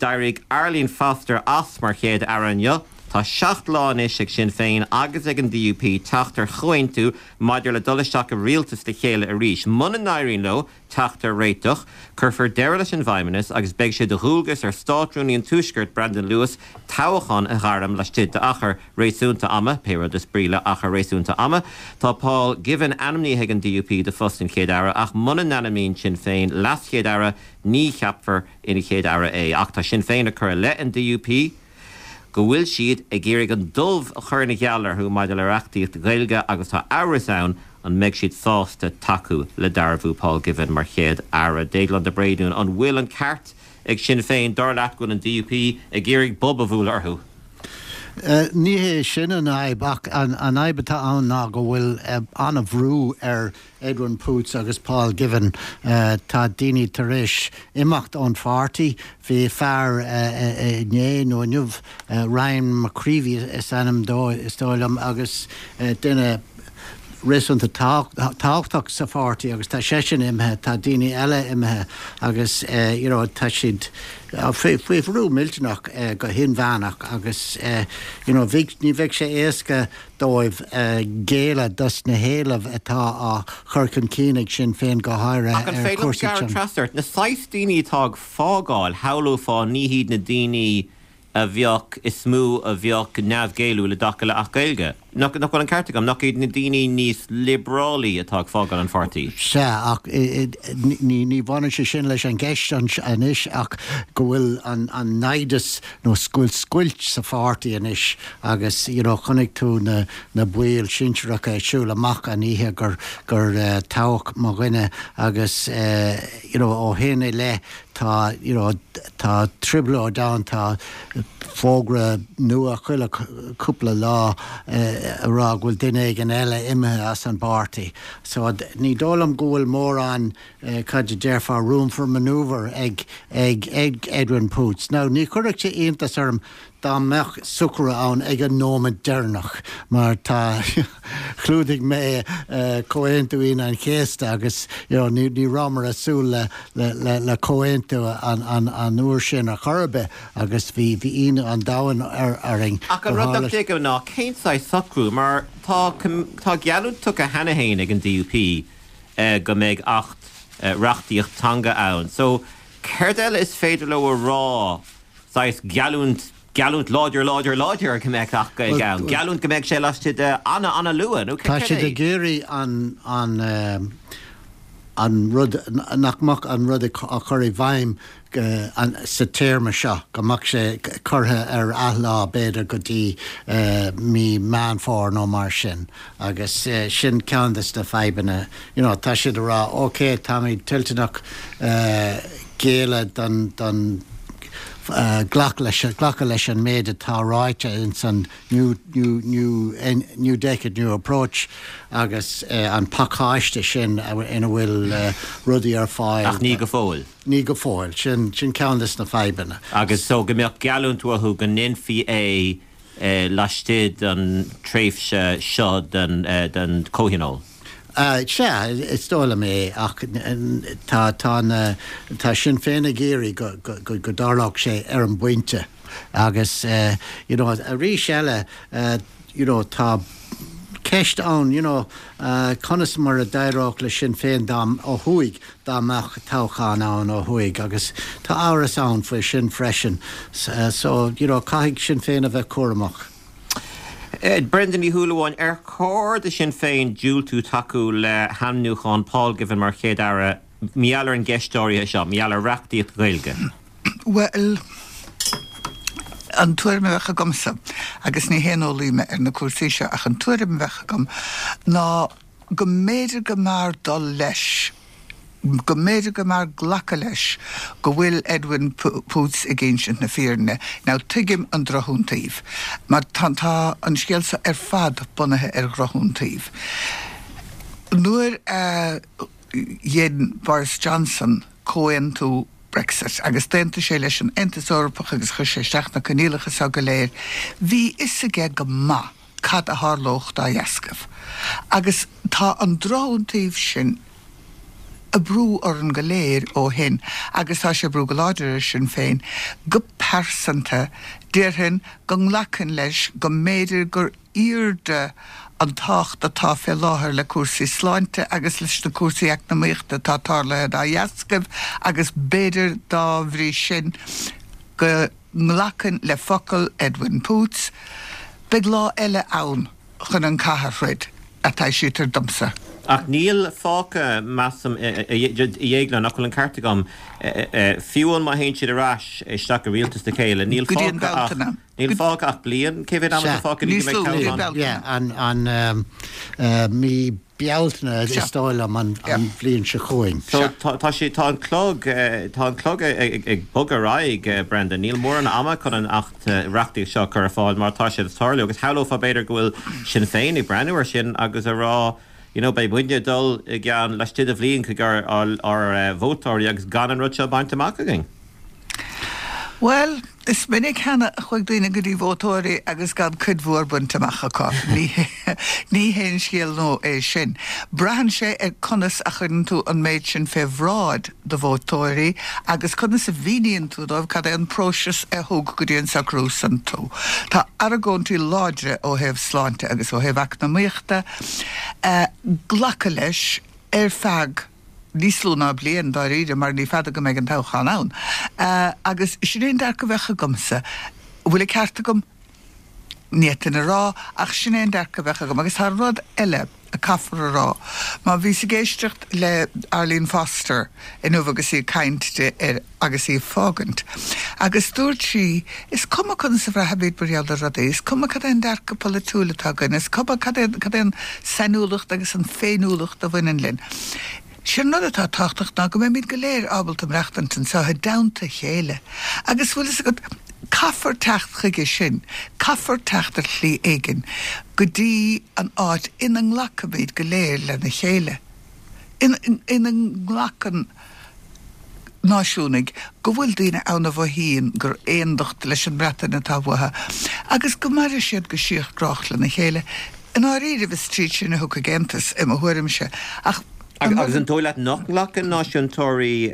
Dairig Arlene Foster as mar chéad aranne. Tá 7 láin is ag Sinn Féin agus ag an DUP teachtar chuintú maidir le dulasteach a rialtas de chéile a ríis. Muna nairín lo teachtar réitoch, curfar deire leis an bhaiminis agus beag sé de húlgus ar státrúnaí an túisgurt Brandon Lewis táhachan a gharam leis tid de achar réisúnta ama, péra de spríle achar réisúnta ama. Tá Paul Given anamní ag an DUP de fustin chéad ara ach muna nanamín Sinn Féin las chéad ara ní cheapfar ina chéad ara é. Ach tá Sinn Féin a chur le an DUP go bhfuil siad ag géirigh an dulmh a chur na geallar chu maidir le reachtaíocht Gaeilge agus tá áras ann an meid siad fásta tacu le darbhú Paul Given mar chéad ara déaglan de bréadún an bhfuil an ceart ag Sinn Féin dar leat gon an DUP ag géirigh bob a bhúil orthú. Ní hé sin an aibach an aibetá an ná go bhfuil an a bhrú ar Edwin Poots agus Paul Given tá daoine tar éis imacht an fartaí bhí fear né nó nniuh Ryan McCreevy is anam dóilm agus duine réisúnta táchtach sa fartaí agus tá sin imthe tá daoine eile imthe agus tá siad faoihrú milteach go hin bheanach agus ní bheith sé éasca dóibh géile dus na héalamh atá a churcan cínig Sinn Féin go háire ar cuasa trasart na 6 daoine tág fágáil heolú fá ní hiad na daoine a bheoch is smú a bheoch neamhgéilú le daca le ach Gaeilge. Nach an cartagam, nach iad na daoine níos librálaí atá fágáil an fartaí. Se ach ní bhaine sé sin leis an gceist anis ach go bhfuil an naidas nó scuilt sa fartaí anis agus chunig tú na buil sinseach siúla amach a níthe gur táach má gine agus ó héna le tá tribla dá tá fógra nua chuile cúpla lá rá bhfuil duine ag an eile imime as an bartaí. So ní dólam go bhfuil mór an cad dearfá room for manoeuvre ag Edwin Poots. Now ní chuireach sé aontas orm dá meach sucra ann ag an nómad dearnach mar tá chlúdig mé cohéintúín an chéasta agus ní rámar asú le cohéintú an uair sin a chorbe agus bhí ine an dáhan aring. Ach an rudach déag ná céinsáid sacrú mar tá gealún tu a hanahéin ag an DUP go méid 8 reachtaíocht tanga ann. So céir is féidir le rá sais gealúnt láidir go méid ach gaan. Gealúnt go méid sé leiste anna luan. Tá si de géirí an rud nachmach an rud a chuir bhaim sa téirme seo go mach sé curtha ar athlá beidir go dtí mí meán fór nó mar sin agus sin ceantas de feibanna tá siad rá ócé tá mí tilteach géile don ghlacha leis an méid atá ráite in san new decade, new approach agus an pacáiste sin ina bhfuil rudaí ar fáil. Ach ní go fóil. Ní go fóil, sin ceantas na feibanna. Agus so go mbeadh gealún tuathú go ninfií laistid an tréifhse seo den cóhinál. It's dóla mé ach tá Sinn Féin a géirí go darlach sé ar an buinte agus a rí eile tá ceist ann conas mar a daireach le Sinn Féin dám ó thuig dáach táchan ann ó thuig agus tá áras ann faoi sin freisin so caiigh Sinn Féin a bheith cuaramach. Brendan í thuúlaháin ar cóir de Sinn Féin dúil tú taú le hanúcháin Paul Given mar chéad ara meallar an gceistóirithe seo, meallar reachtaíocht Gaeilge. Well, an tuair me bhecha gomsa agus ní héanólíime ar na cuasaí seo ach an tuair me bhecha gom ná go méidir go mar dul leis go méidir go mar ghlacha leis go bhfuil Edwin Poots i ggéint na fíorne. Ná tuigim an drothúntaíomh, mar tá an scialsa ar fad bunathe ar drothúntaíomh. Nuair dhéan Boris Johnson cóan tú Brexit agus déanta sé leis an Intas Eorpach agus chu sé isteach na canílacha sa go léir, bhí is aige go maith cad a thárlóch dá dheascamh. Agus tá an drothúntaíomh sin a brú ar an goléir ó hin agus tá sé brú go láidir Sinn Féin go harsanta, dearhin gon lacan leis go méidir gur irde an tacht atá fé láthir le cuasaí sláinte agus leis na cuasaí eacnamaíochta tá tarla a dheascamh agus béidir dá bhrí sin go nglacan le focail Edwin Poots, beag lá eile ann chun an cathairfrid atá siútar domsa. Ach níl fáca massam dhéagla nach chuil an cartagam fiúil má haon siad arás isteach go rialtas na chéile. Níl fáca ach blian céhid am fáca ní an mí bealtna is stáil am an blian se chuin. Tá sé tá an clog ag bogaráig Brenda níl mór an ama chun an acht reachtaí seo chu fáil mar tá sé táirú agus heófa beidir gohfuil sin féin ag breúir sin agus a rá bei buine dul gan leis tid a bhlíon go gur ar bhótáirí agus gan an rud seo baint amach againn. Well, is minic hena chuig daoine go dtí bhótáirí agus gan cudmhór buint amach aá. Ní héon scéal nó é sin. Brahan sé ar conas a chuann tú an méid sin fé bhráid do bhótáirí agus conas a bhíonn tú dóibh cad an próseas a thug go dtíon sa grúsan tú. Tá aragóntí láidre ó hebh sláinte agus ó hebh eacnamaíochta ghlacha leis ar feadh níslúna blian dá ríide mar ní fada go méid an táchan ann. Agus sin éon dar go bhecha gomsa, bhfuil I cearta gom nítain a rá ach sin éon dar go bhecha gom, agus thar rud eile a caafar a rá. Má bhí sa géisteacht le Arlene Foster in agus í cainte agus í fágant. Agus dúirt sí, is cuma chun sa bhre habíd burial a rada, is cuma cad éon dar go pola túla tagan, is cuma cad éon sanúlacht agus an féinúlacht a bhain linn. Sin nod atá táchtach ná go mé míad go léir ábalt am reachtantain sa damta chéile. Agus bhfuil is go caafar techt chuige sin, caafar teachtar chlí éigen, go dtí an áit in an nghlacamíd go léir le na chéile. In an nghlacan náisiúnig, go bhfuil daoine anna bhhíon gur éondocht leis an breata na tábhatha. Agus go mar siad go síoch grách le na chéile. An áíre bh tríd sin na thuca gentas I mo thuirim se. Agus an tóileat nach lachan náisiúntóirí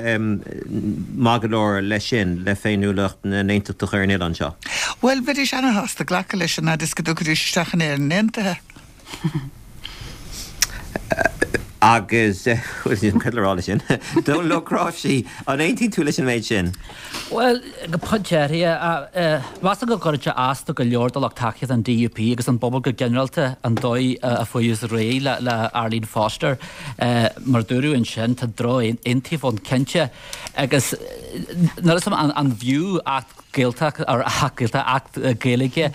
magadóir le sin le féinúlacht na néintach ar an seo. Well, beidir anna hásta ghlacha leis an agus go dúgur isteachan ar an néntathe. Agus chuidirrála sin. Dó lerásí an 18 tú leis an méid sin. Well, go podéirí was go goirte ásta go leordalach takeíad an DUP agus an bobbal go generalta an dóid a foiús ré le Arlene Foster mar dúrú in sin tá dro intíh an cente agus nar an bhiú ach géalteach ar achgilta act géalaige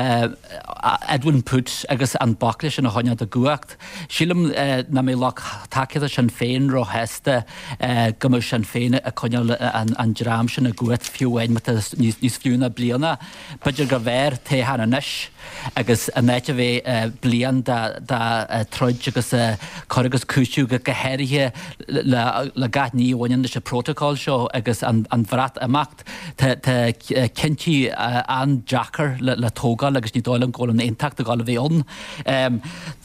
Edwin Poots agus an baclis in a haine a guacht. Sílam na mé lech takeíad sin féin ro heasta go sin féine a coine an drám sin a guat fiúhain me níos fiúna bliana, beidir go bhéir téhanna niis agus a néite bheith blian troid agus choragus cúisiú go gohéirithe le gath níomhhain leis a protocol seo agus an bhrat amacht cintí an Jackar le tógáil agus ní dáil an ggóil an intacht a gáil a bhéon.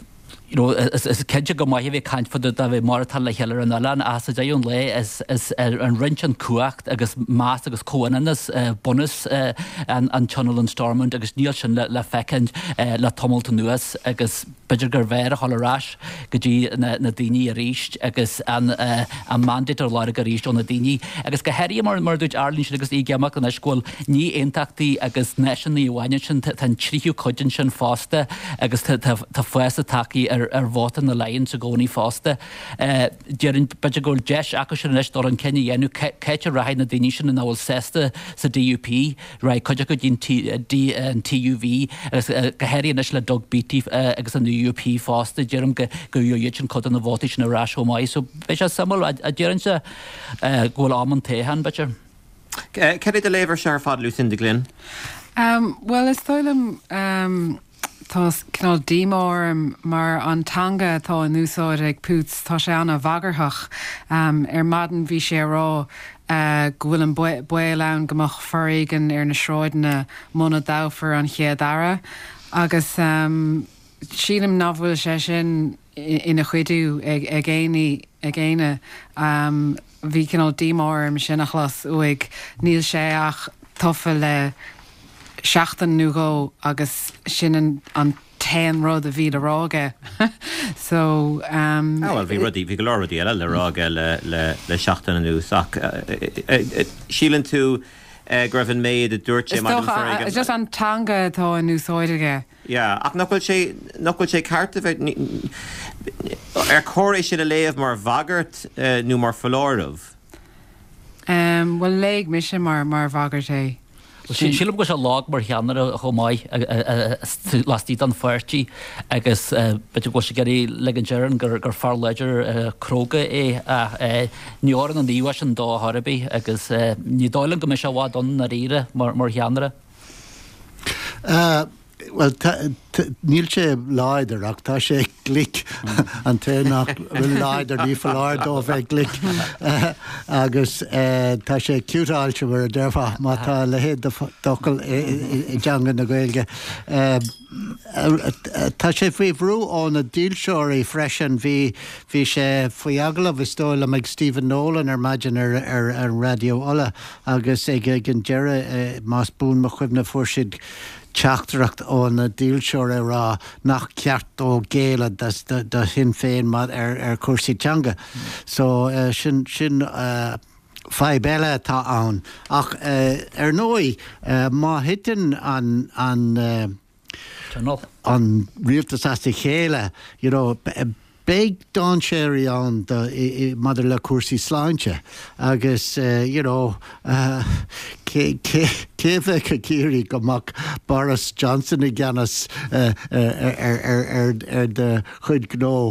Is céide go maithí bheith caiint fud a bheith martal le healar an Alan as a déún le is an rint an cuacht agus más agus cóananas bonus an Channel and Stormont agus níl sin le fecinn le tomulta nuas agus beidir gur bhéir a hallarás go dtí na daoine a ríist agus an mandate ar láir go ríist ó na daoine agus go heirí mar dúid Arlín sin agus ígeamach an iscúil ní aontaachtaí agus neisian í bhhaine sin tan tríú coidin sin fásta agus tá fuasa takeí ar bháta na leon sa gcónaí fásta. Dearann beidir gur deis agus sin leis dó an cenne dhéanú céite raid na daoine sin na bhfuil sesta sa DUP, raid coide go dtín TUV agus go heirí leis le dog BT agus an UP fásta dearm go dhéit an codan na bhótaí sin arás ó mai, so bheith sé samol a dearann se ghfuil am an téhan beidir. Ceir a léibhar se ar fad Lucinda Glynn? Well, is stoilm tá cinál dímór mar antanga tá an úsáid ag Poots tá sé anna bhagarthach ar madan bhí sé rá go bhfuil an buil ann gomach foréigen ar na sráidna mna dáfar an chéadara agus sílam nabhfuil sé sin ina chuidú ag géine bhí cinál dímór sin nach las uig níl sé ach tofa le seachtain nugo agus sinan an 10 rud a bhí aráge. So well bhí rudí bhí go leir eile le rága le seachtain nús ach sílan tú gribhann méid a dúirt sé It's just an tanga tá in úsáidige. Yeah, ach nachfuil sé carta bheith choréis sin a léamh mar bhagart nó mar folóramh. Well léig mis sin mar bhagart é. Sílam go se lág mar cheanar a chomáid lastí an fuirtí agus beidir go se geirí le an dearan gur far leidir cróga é níoran an díhais an dá Harbí agus ní dálan go me se bhád an na riire mar cheanara. Well, níl sé láidir ach tá sé glic an ténach bhfuil láidir ní fallár dó bheith glic agus tá sé ciútáilte bhar a deirfa má tá le héad docail I deangan na Gaeilge. Tá sé faoi bhrú ón na díolseoirí freisin bhí sé faoi agla bhí stóil am ag Stephen Nolan maidin ar radio ola agus ag an deire más bún mo chuimhna fuairsid teachtarach ón na díolseoir rá nach ceart ó géile de hin féin mar ar cuasaí teanga. So sin fai belle tá ann ach ar nói má hitain an rialtas as chéile, you know, big don séirí an madidir le cuasaí sláinte agus you know céimhe go cíirí gomach Boris Johnson I gceannas de chuid gnó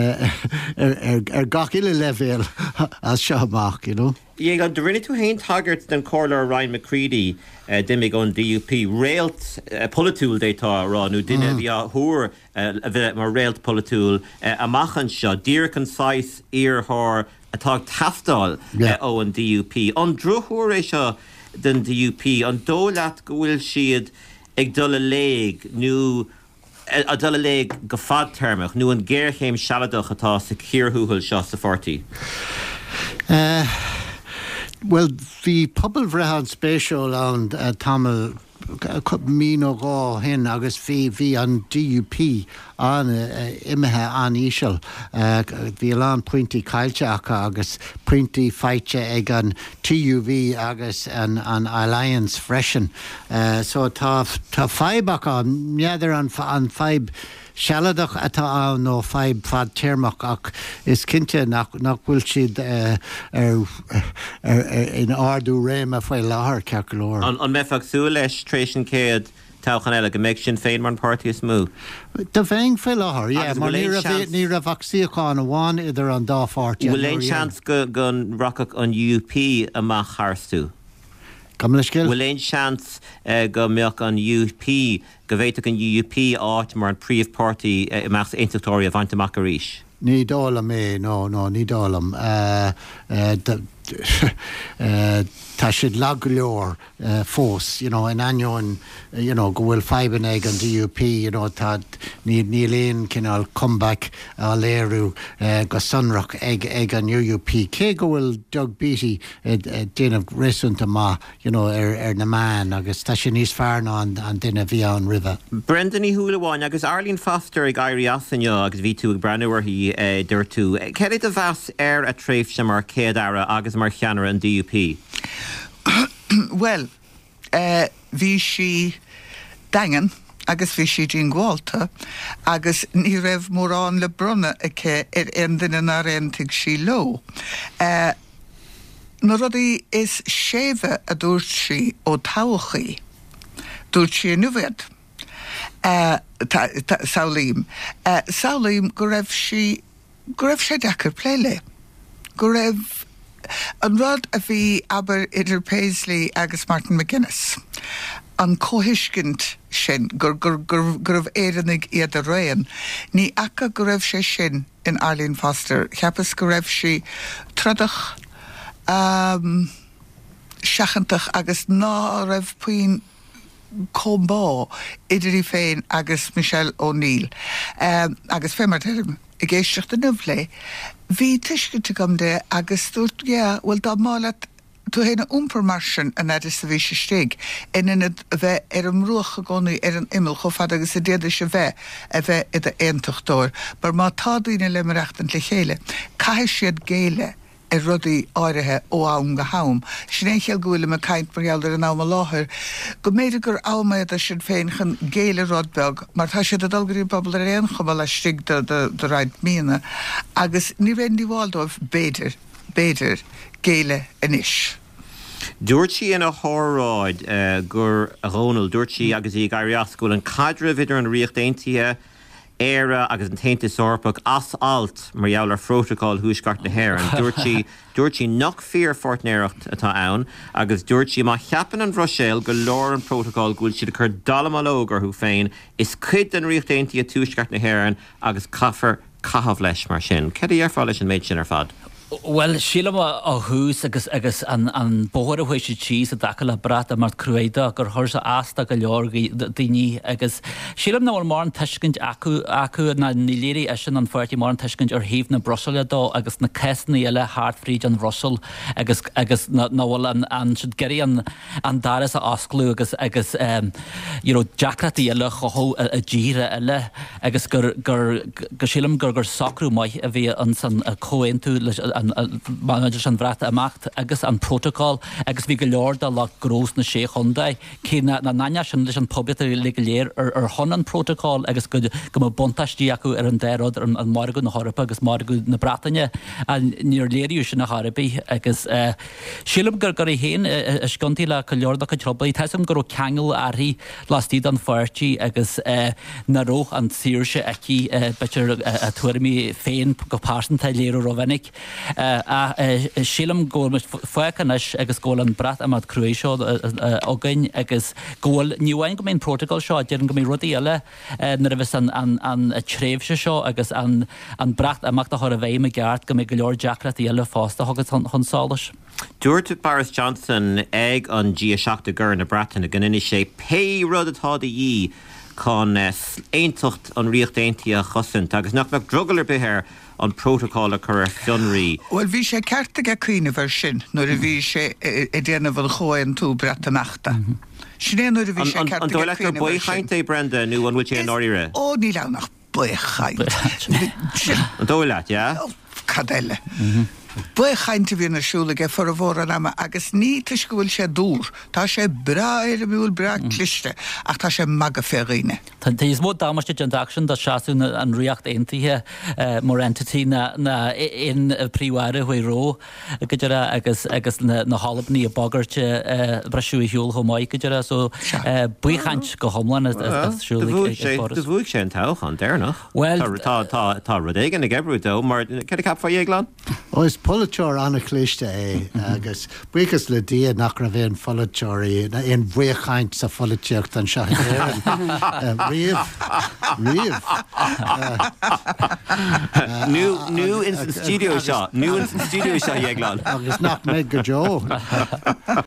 gach ile levéil as seo amach, you know. Ie, gan rinne tú hain tagart den cólar Ryan McCready dimig on DUP réalt politúil détá rá nó duine bhí a thuair a bheith mar réalt politúil amachchan seo díreach an sais íorthir atá taftáil ó an DUP. An drochúir é seo den DUP an dólaat go bhfuil siad ag dul a léig nó a dul a léig go fad termach nó an ggéirchéim sealadach atá sa cíorthúil seo sa fortí. Well, the pobl bhrehan spéisiúil an tamil mín ó gá hin agus bhí an DUP an imethe an ísisiil bhí an pointí caiilte agus pointí feite ag an TUV agus an Alliance freisin. So tá feibach an neadidir an feib sealadach atá an nó feib fad téirmach ach is cinnte nach bhfuil siad in ardú réim a foiil láthair ceach go leor. An mefach sú leis tréis an céad táchan eile go méid sin féin mar an pártaí is mú. Tá féin foiil láthair, mar ní ra vaccíochán amháin idir an dá pártaí. Bhfuil éon seans go rachach an UP amach charstú. Bhfuil éon seans go mbeadh an UP go bhhéiteach an UP áit mar an príomhpáirtí amach intuachtóirí a bhaint amach a rís. Ní dálam no, ní dálam. Tá siad lag leor fós, you know, in anion, you know, go bhfuil feiban ag an DUP, you know, tá ní léon cinál comeback a léirú go sunrach ag an UUP. Cé go bhfuil Doug Beattie déanamh réasúnta má, you know, na man agus tá sin níos fearna an duine bhí an ribh. Brendan í thuúlaháin agus Arlene Foster ag Éirí Asanne agus bhí tú ag breanúir hí dúir tú. Céad a bheas a tréimh sem mar céad ara agus mar cheanar an DUP? Well, bhí si dagan agus bhí si dín gháilta agus ní raibh mórán le brunne aice duine na réintigh sí lo. Na rudaí is séimhe a dúirt si ó táchaí dúirt si nuhéad Saulím. Saulím go raibh sé dechar pléile. Go raibh an rud a bhí aber idir Paisley agus Martin McGuinness. An cóhiiscint sin gur raibh éannig iad a réan. Ní aca go raibh sé sin in Arlene Foster. Cheapas go raibh si tradach seachantach agus ná raibh puoin combá idirí féin agus Michelle O'Neill. Agus fémarteirim I géisteach den nublé. Bhí tuiscinte gom de agus dúirt, well dá mála tú héna úmpar mar sin an idir sa bhí se stig inan bheith an ruach a gcónaí an imil cho fad agus a déidir se bheith a bheith iad a éontachtúir, bar má tádaíine le marachtan le chéile. Caitheadh siad géile rudaí áirithe ó am go ham. Sin é chéal gohfuil me caiint margheallar an áma láthir. Go méidir gur ámaid a sin féin chun géile rodbeg, mar tá siad a dalgurí bobbal ar éon chobal a stig do raid mína, agus ní réon díháildóibh béidir géile inis. Dúirtí ina thóráid gur a Ronald dúirtí agus í gaiireachscoil an cadre vidir an riocht daontithe éire agus an taontas orpach as alt mar jaall protocol thuaisceart na hhéir an dúirtí nach fíor fortnéireacht atá ann agus dúirtí má cheapan an bhroiséil go leor an protocol gúil siad a chur dalamalógar thu féin is cuid an riocht daontí a túisceart na hhéireann agus caithfar cathmh leis mar sin. Cad ar fáil leis an méid sin ar fad? Well, sílam a hús agus an bóir a chuisi tíos a dacha le brat a mar cruéide gur thuirsa asta go leor daoine agus sílam ná mar an tuiscint acu na níléirí sin an fuirtí mar an tuiscint ar híomh na Brussel dó agus na ceisnaí eile Hartfried an Russell agus bhfuil an siad geirí an daras a osclú agus deacratí eile chothó a ddíre eile agus gur sílam gur sacrú maith a bhí an san cóin tú leis manager an bhrata amacht agus an protocol agus bhí go leor de le grós na sé chundaid cé na naine sin leis an poblbit le léir ar hon an protocol agus go buntaistí acu ar an déród an margu na Harpa agus margu na Bratainine a níor léirú sin na Harpaí agus sílam gur i héin scontí le go leor go trobaí teism gur ceangal airí lastíad an fuirtí agus na róch an síirse aici bitir a tuairimí féin go pásantaid léir rovinnig sílam ggóil foicanis agus ggóil an brat amad cruéisio again agus ggóil níhain go mén protocol seo dearan go mé rudí eile na bheits an tréimhse seo agus an brat amach a thir a bhéim a gceart go mé go leor deacrat eile fásta agus chun sálas. Dúirt Boris Johnson ag an G7 gur na Bratainine gan sé pe rud atá dí chun éontocht an riocht daontí a chosint agus nach drogalir behéir an protocol a chur fionraí. Well, bhí sé ceartta a cuioine bhar sin nuair a bhí sé i déanamh chóin tú bretamachta. Sinnéanúir a bhí sé ceartta an dóile gur buchaint é Brenda nó an bhfuil sé an áíre? Ó, ní lenach buchaint. An dóile, ja? Cadéile. Buchainte bhí nasúla ge for a bhór an ama agus ní tuis go bhfuil sé dúr. Tá sé bra ar a bhúil bra cliste ach tá sé mag a féghine. Tá is mó dámaiste transaction da seaú an riocht aontaithe mar entity na in príomhhaire chuoi ró agus na Hallbní a bagarte breisiú hiúil chomáid go deire so buchaint go thomlan asúla. De bhuaigh sé an toch an déirnach? Well, tá rud éigen na gebrúdó, mar ce cap fá dhéaglan? Is politeir anna clíiste agus buchas le dia nach ra bhéon foliteirí na on bhuichaint sa foliteocht an se riamh. New in studio shot. New in studio shot dhéaglan. Agus nach méid go jo.